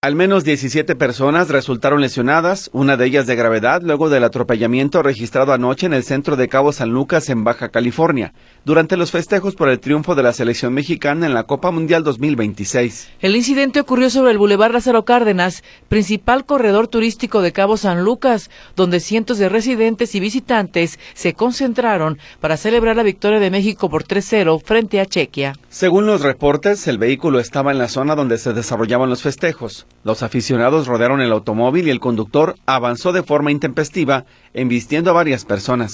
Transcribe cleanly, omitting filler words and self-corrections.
Al menos 17 personas resultaron lesionadas, una de ellas de gravedad, luego del atropellamiento registrado anoche en el centro de Cabo San Lucas, en Baja California, durante los festejos por el triunfo de la selección mexicana en la Copa Mundial 2026. El incidente ocurrió sobre el Boulevard Lázaro Cárdenas, principal corredor turístico de Cabo San Lucas, donde cientos de residentes y visitantes se concentraron para celebrar la victoria de México por 3-0 frente a Chequia. Según los reportes, el vehículo estaba en la zona donde se desarrollaban los festejos. Los aficionados rodearon el automóvil y el conductor avanzó de forma intempestiva, embistiendo a varias personas.